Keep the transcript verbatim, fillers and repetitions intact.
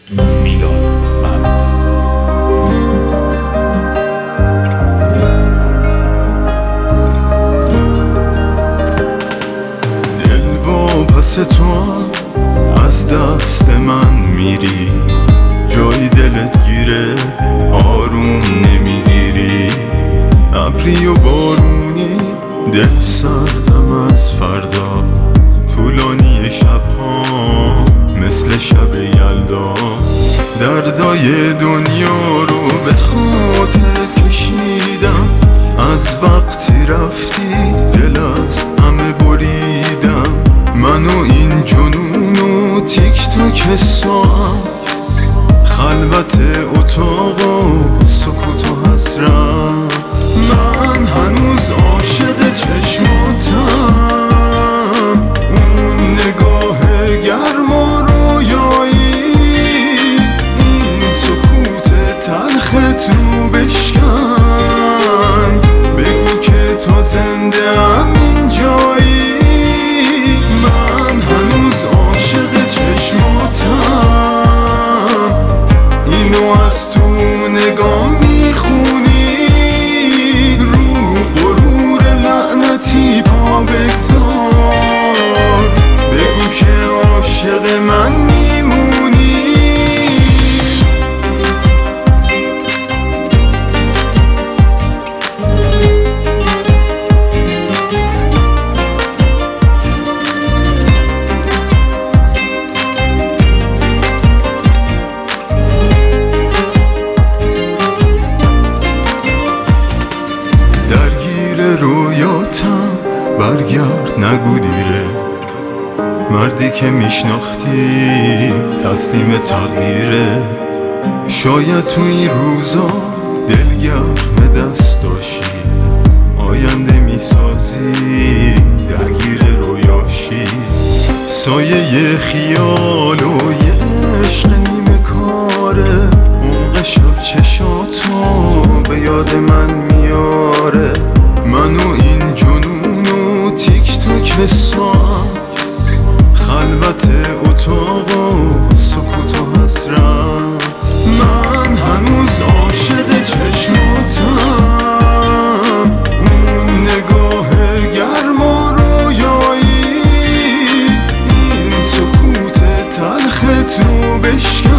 میلاد معروف. دل با پس تو از دست من میری، جای دلت گیره آروم نمیگیری. ابری و بارونی دل سردم از فردا، طولانی شبها مثل شب یلدا. دردای دنیا رو به خاطرت کشیدم، از وقتی رفتی دل از همه بریدم. من و این جنون و تیک تاک ساعت، خلوت اتاق و سکوت و حسرت. من هنوز عاشق چشماتم، اون نگاه گرم و رویایی، این سکوت تلخت رو بشکن. بگو که تا زنده ام اینجایی. من هنوز عاشق چشماتم، اینو از تو نگاه میخونی. رو غرور لعنتی پا بگذار، بگو که عاشق من میمونی. رویاتم برگرد نگو دیره، مردی که میشناختی تسلیم تقدیره. شاید تو این روزا دلگرم دست داشتی، آینده میسازی درگیر رویاشی. سایه خیال و یه عشق نیمه کاره، عمق شب چشاتو به یاد من میاره. من و این جنون و تیک تاک ساعت، خلوت اتاق و سکوت و حسرت. من هنوز عاشق چشماتم، اون نگاه گرم و رویایی، این سکوت تلخت رو بشکن.